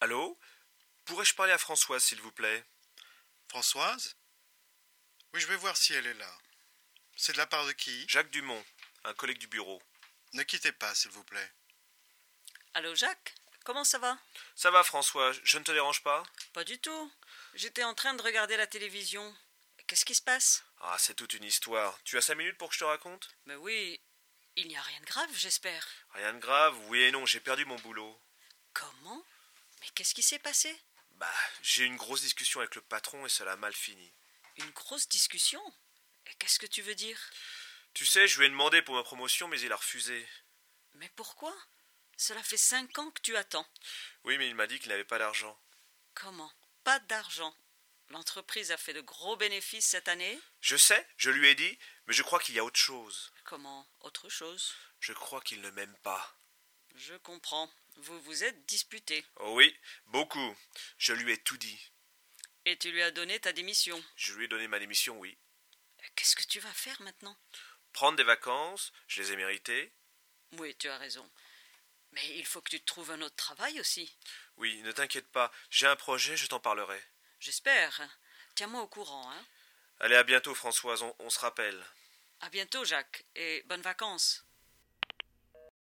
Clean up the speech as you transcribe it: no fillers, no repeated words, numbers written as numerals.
Allô? Pourrais-je parler à Françoise, s'il vous plaît? Françoise? Oui, je vais voir si elle est là. C'est de la part de qui? Jacques Dumont, un collègue du bureau. Ne quittez pas, s'il vous plaît. Allô Jacques? Comment ça va? Ça va, François, je ne te dérange pas? Pas du tout. J'étais en train de regarder la télévision. Qu'est-ce qui se passe? Ah, c'est toute une histoire. Tu as 5 minutes pour que je te raconte? Mais oui, il n'y a rien de grave, j'espère. Rien de grave, oui et non, j'ai perdu mon boulot. Comment? Mais qu'est-ce qui s'est passé? Bah, j'ai eu une grosse discussion avec le patron et cela a mal fini. Une grosse discussion? Et qu'est-ce que tu veux dire? Tu sais, je lui ai demandé pour ma promotion, mais il a refusé. Mais pourquoi? Cela fait 5 ans que tu attends. Oui, mais il m'a dit qu'il n'avait pas d'argent. Comment? Pas d'argent. L'entreprise a fait de gros bénéfices cette année? Je sais, je lui ai dit, mais je crois qu'il y a autre chose. Comment? Autre chose? Je crois qu'il ne m'aime pas. Je comprends. Vous vous êtes disputés. Oh oui, beaucoup. Je lui ai tout dit. Et tu lui as donné ta démission. Je lui ai donné ma démission, oui. Qu'est-ce que tu vas faire maintenant? Prendre des vacances, je les ai méritées. Oui, tu as raison. Mais il faut que tu te trouves un autre travail aussi. Oui, ne t'inquiète pas, j'ai un projet, je t'en parlerai. J'espère. Tiens-moi au courant, hein. Allez, à bientôt, Françoise, on se rappelle. À bientôt, Jacques, et bonnes vacances.